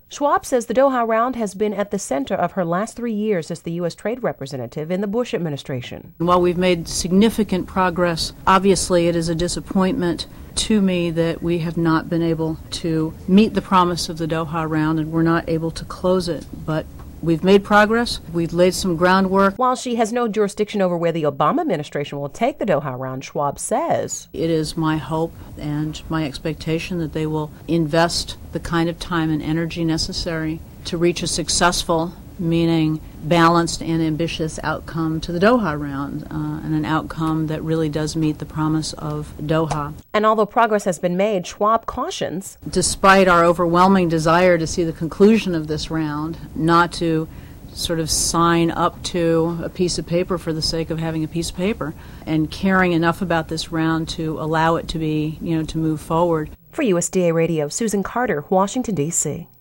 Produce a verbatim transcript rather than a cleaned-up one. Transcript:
Schwab says the Doha Round has been at the center of her last three years as the U S trade representative in the Bush administration. While we've made significant progress, obviously it is a disappointment to me that we have not been able to meet the promise of the Doha Round and we're not able to close it. But we've made progress. We've laid some groundwork. While she has no jurisdiction over where the Obama administration will take the Doha Round, Schwab says, "It is my hope and my expectation that they will invest the kind of time and energy necessary to reach a successful, meaning balanced and ambitious outcome to the Doha Round, uh, and an outcome that really does meet the promise of Doha." And although progress has been made, Schwab cautions, despite our overwhelming desire to see the conclusion of this round, not to sort of sign up to a piece of paper for the sake of having a piece of paper, and caring enough about this round to allow it to be, you know, to move forward. For U S D A Radio, Susan Carter, Washington, D C